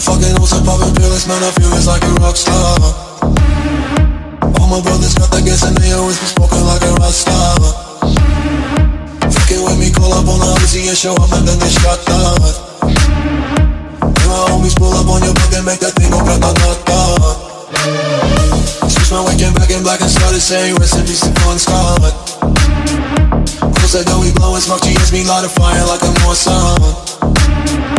fucking hoes and popping pills, man, I feel it's like a rock star. All my brothers got that gas and they always be smoking like a rock star. Fucking with me, call up on the Uzi and show up and then they shot that. And my homies pull up on your block and make that thing go grata-ta-ta. Switch my weekend back in black and started saying rest in peace to Bon Scott. Close that door, we blowin' smoke, GS me light a fire like a Mossad.